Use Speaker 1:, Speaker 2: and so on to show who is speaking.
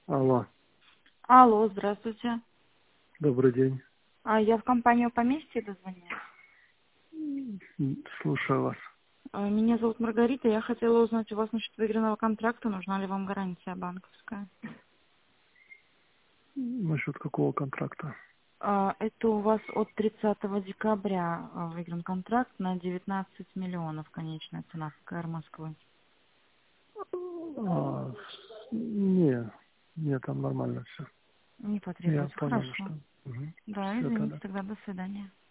Speaker 1: Алло,
Speaker 2: Алло, здравствуйте.
Speaker 1: добрый день.
Speaker 2: Я в компанию «Поместье» дозвонилась.
Speaker 1: Слушаю вас.
Speaker 2: Меня зовут Маргарита. Я хотела узнать у вас насчет выигранного контракта. Нужна ли вам гарантия банковская?
Speaker 1: Насчет какого контракта?
Speaker 2: Это у вас от 30 декабря выигран контракт на 19 миллионов. Конечная цена ФКР Москвы.
Speaker 1: А, не, там нормально все.
Speaker 2: Не
Speaker 1: Я
Speaker 2: потребуется.
Speaker 1: понял,
Speaker 2: Хорошо.
Speaker 1: что.
Speaker 2: Да,
Speaker 1: Все
Speaker 2: извините,
Speaker 1: тогда.
Speaker 2: тогда до свидания.